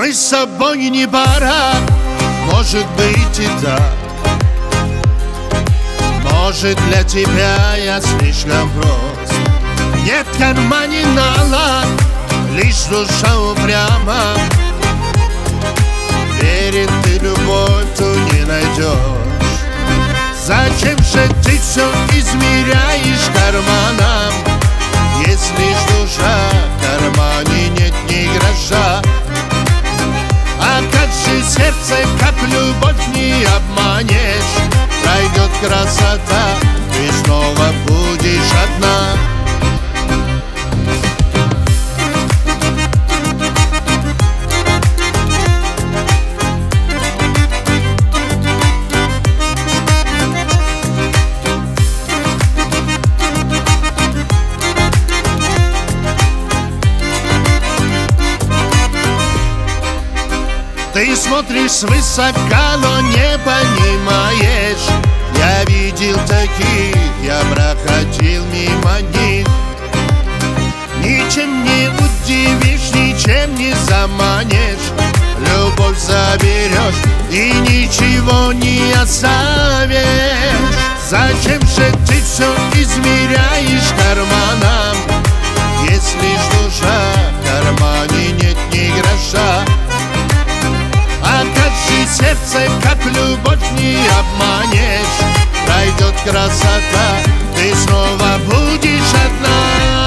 мы с собой не пара. Может быть и так. Может, для тебя я слишком прост. Нет в кармане налог, лишь душа упряма. Верит ты любовь, то не найдешь. Зачем же ты все измеряешь карманом, если ж душа в кармане нет ни гроша? А как же сердце, как любовь не обманешь? Пройдет красота, ты снова будешь одна. Ты смотришь свысока, но не понимаешь. Я видел таких, я проходил мимо них. Ничем не удивишь, ничем не заманишь. Любовь заберешь и ничего не оставишь. Зачем же ты все измеряешь карманом, если ж душа в кармане нет ни гроша? А как же сердце, как любовь не обманешь? Пройдет красота, ты снова будешь одна.